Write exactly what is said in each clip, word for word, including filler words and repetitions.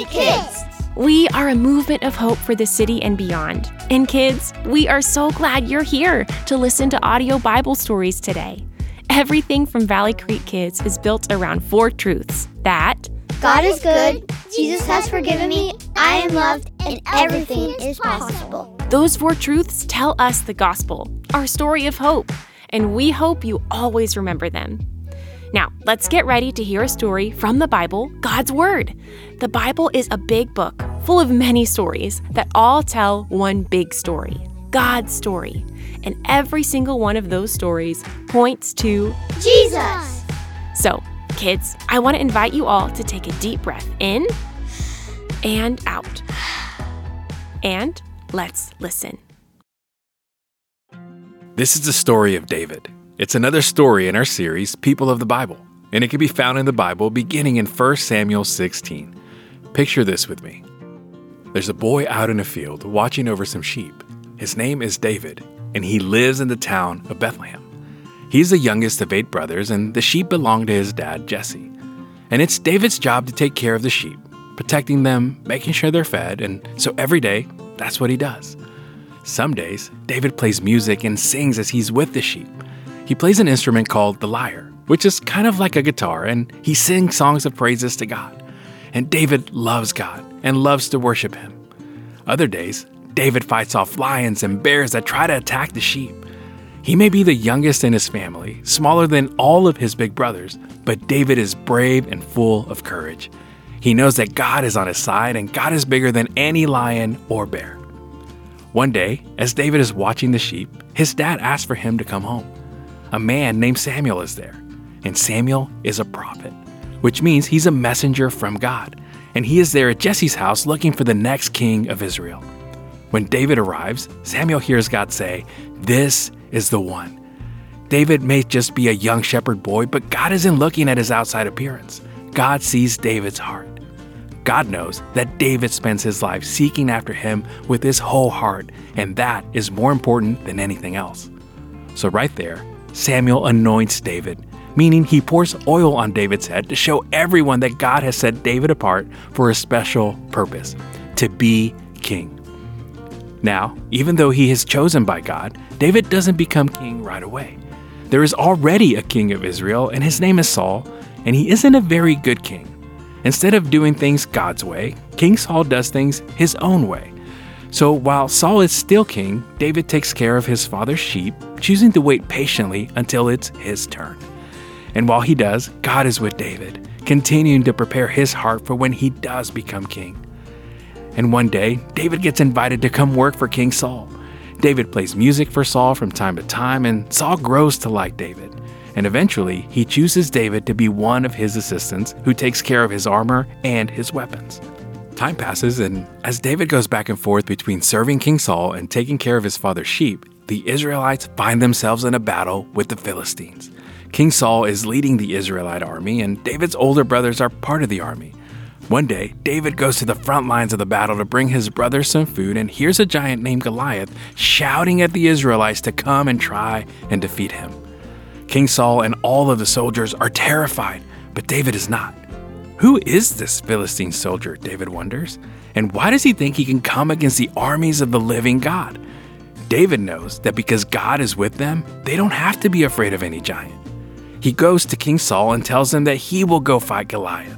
Creek Kids. We are a movement of hope for the city and beyond. And kids, we are so glad you're here to listen to audio Bible stories today. Everything from Valley Creek Kids is built around four truths that God is good, Jesus has forgiven me, I am loved, and everything is possible. Those four truths tell us the gospel, our story of hope, and we hope you always remember them. Now, let's get ready to hear a story from the Bible, God's Word. The Bible is a big book full of many stories that all tell one big story, God's story. And every single one of those stories points to Jesus. So, kids, I want to invite you all to take a deep breath in and out. And let's listen. This is the story of David. It's another story in our series, People of the Bible, and it can be found in the Bible beginning in First Samuel sixteen. Picture this with me. There's a boy out in a field watching over some sheep. His name is David, and he lives in the town of Bethlehem. He's the youngest of eight brothers, and the sheep belong to his dad, Jesse. And it's David's job to take care of the sheep, protecting them, making sure they're fed, and so every day, that's what he does. Some days, David plays music and sings as he's with the sheep. He plays an instrument called the lyre, which is kind of like a guitar, and he sings songs of praises to God. And David loves God and loves to worship him. Other days, David fights off lions and bears that try to attack the sheep. He may be the youngest in his family, smaller than all of his big brothers, but David is brave and full of courage. He knows that God is on his side and God is bigger than any lion or bear. One day, as David is watching the sheep, his dad asks for him to come home. A man named Samuel is there, and Samuel is a prophet, which means he's a messenger from God, and he is there at Jesse's house looking for the next king of Israel. When David arrives, Samuel hears God say, "This is the one." David may just be a young shepherd boy, but God isn't looking at his outside appearance. God sees David's heart. God knows that David spends his life seeking after him with his whole heart, and that is more important than anything else. So right there, Samuel anoints David, meaning he pours oil on David's head to show everyone that God has set David apart for a special purpose, to be king. Now, even though he is chosen by God, David doesn't become king right away. There is already a king of Israel, and his name is Saul, and he isn't a very good king. Instead of doing things God's way, King Saul does things his own way. So while Saul is still king, David takes care of his father's sheep, choosing to wait patiently until it's his turn. And while he does, God is with David, continuing to prepare his heart for when he does become king. And one day, David gets invited to come work for King Saul. David plays music for Saul from time to time, and Saul grows to like David. And eventually, he chooses David to be one of his assistants who takes care of his armor and his weapons. Time passes, and as David goes back and forth between serving King Saul and taking care of his father's sheep, the Israelites find themselves in a battle with the Philistines. King Saul is leading the Israelite army, and David's older brothers are part of the army. One day, David goes to the front lines of the battle to bring his brothers some food and hears a giant named Goliath shouting at the Israelites to come and try and defeat him. King Saul and all of the soldiers are terrified, but David is not. Who is this Philistine soldier, David wonders, and why does he think he can come against the armies of the living God? David knows that because God is with them, they don't have to be afraid of any giant. He goes to King Saul and tells him that he will go fight Goliath.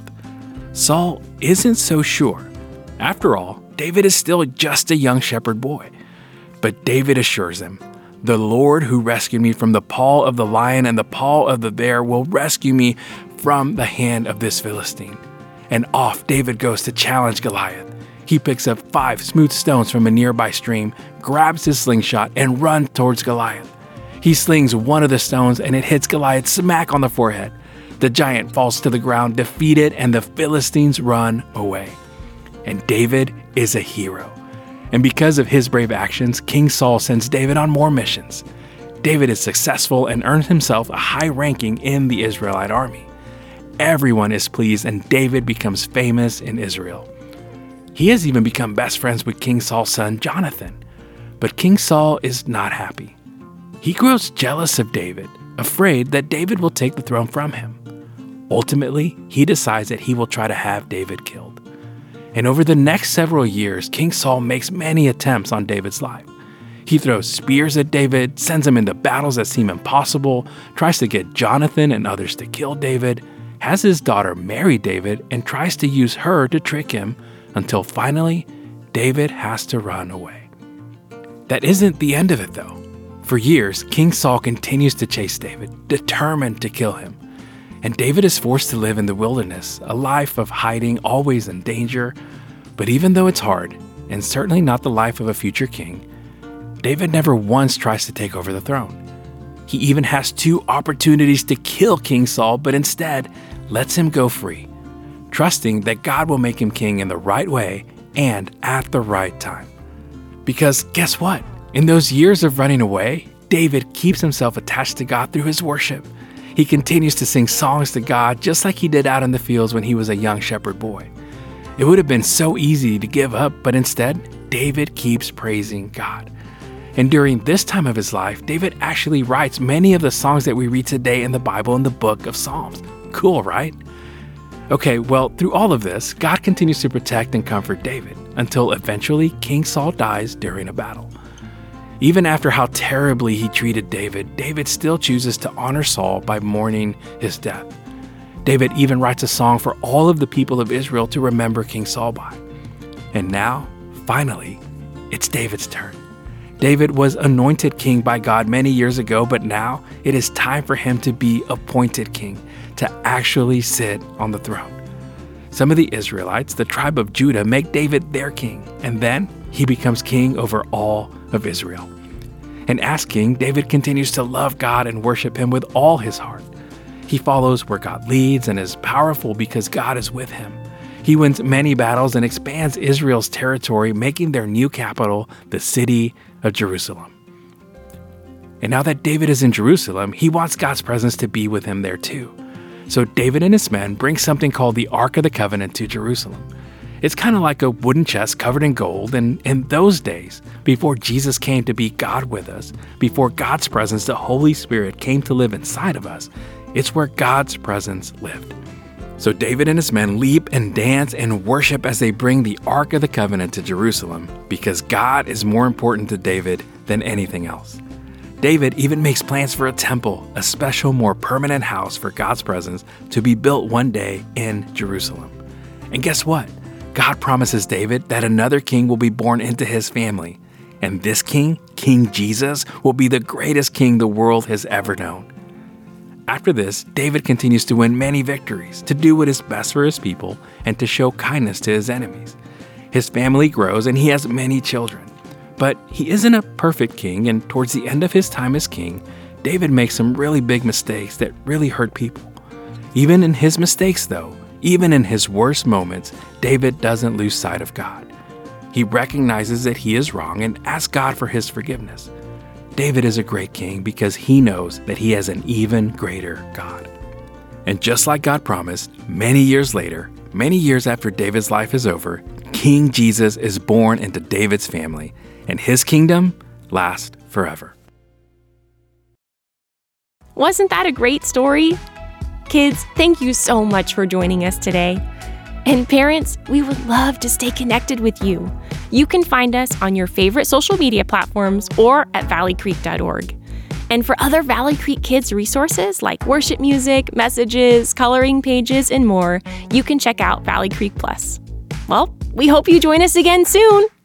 Saul isn't so sure. After all, David is still just a young shepherd boy. But David assures him, "The Lord who rescued me from the paw of the lion and the paw of the bear will rescue me from the hand of this Philistine." And off David goes to challenge Goliath. He picks up five smooth stones from a nearby stream, grabs his slingshot, and runs towards Goliath. He slings one of the stones and it hits Goliath smack on the forehead. The giant falls to the ground, defeated, and the Philistines run away. And David is a hero. And because of his brave actions, King Saul sends David on more missions. David is successful and earns himself a high ranking in the Israelite army. Everyone is pleased, and David becomes famous in Israel. He has even become best friends with King Saul's son, Jonathan. But King Saul is not happy. He grows jealous of David, afraid that David will take the throne from him. Ultimately, he decides that he will try to have David killed. And over the next several years, King Saul makes many attempts on David's life. He throws spears at David, sends him into battles that seem impossible, tries to get Jonathan and others to kill David, has his daughter marry David, and tries to use her to trick him until finally, David has to run away. That isn't the end of it, though. For years, King Saul continues to chase David, determined to kill him. And David is forced to live in the wilderness, a life of hiding, always in danger. But even though it's hard, and certainly not the life of a future king, David never once tries to take over the throne. He even has two opportunities to kill King Saul, but instead lets him go free, trusting that God will make him king in the right way and at the right time. Because guess what? In those years of running away, David keeps himself attached to God through his worship. He continues to sing songs to God just like he did out in the fields when he was a young shepherd boy. It would have been so easy to give up, but instead, David keeps praising God. And during this time of his life, David actually writes many of the songs that we read today in the Bible in the book of Psalms. Cool, right? Okay, well, through all of this, God continues to protect and comfort David until eventually King Saul dies during a battle. Even after how terribly he treated David, David still chooses to honor Saul by mourning his death. David even writes a song for all of the people of Israel to remember King Saul by. And now, finally, it's David's turn. David was anointed king by God many years ago, but now it is time for him to be appointed king, to actually sit on the throne. Some of the Israelites, the tribe of Judah, make David their king, and then he becomes king over all of Israel. And as king, David continues to love God and worship him with all his heart. He follows where God leads and is powerful because God is with him. He wins many battles and expands Israel's territory, making their new capital the city of Jerusalem. And now that David is in Jerusalem, he wants God's presence to be with him there too. So David and his men bring something called the Ark of the Covenant to Jerusalem. It's kind of like a wooden chest covered in gold, and in those days, before Jesus came to be God with us, before God's presence, the Holy Spirit, came to live inside of us, it's where God's presence lived. So David and his men leap and dance and worship as they bring the Ark of the Covenant to Jerusalem, because God is more important to David than anything else. David even makes plans for a temple, a special, more permanent house for God's presence to be built one day in Jerusalem. And guess what? God promises David that another king will be born into his family. And this king, King Jesus, will be the greatest king the world has ever known. After this, David continues to win many victories, to do what is best for his people, and to show kindness to his enemies. His family grows and he has many children. But he isn't a perfect king, and towards the end of his time as king, David makes some really big mistakes that really hurt people. Even in his mistakes, though, even in his worst moments, David doesn't lose sight of God. He recognizes that he is wrong and asks God for his forgiveness. David is a great king because he knows that he has an even greater God. And just like God promised, many years later, many years after David's life is over, King Jesus is born into David's family, and his kingdom lasts forever. Wasn't that a great story? Kids, thank you so much for joining us today. And parents, we would love to stay connected with you. You can find us on your favorite social media platforms or at valley creek dot org. And for other Valley Creek Kids resources like worship music, messages, coloring pages, and more, you can check out Valley Creek Plus. Well, we hope you join us again soon.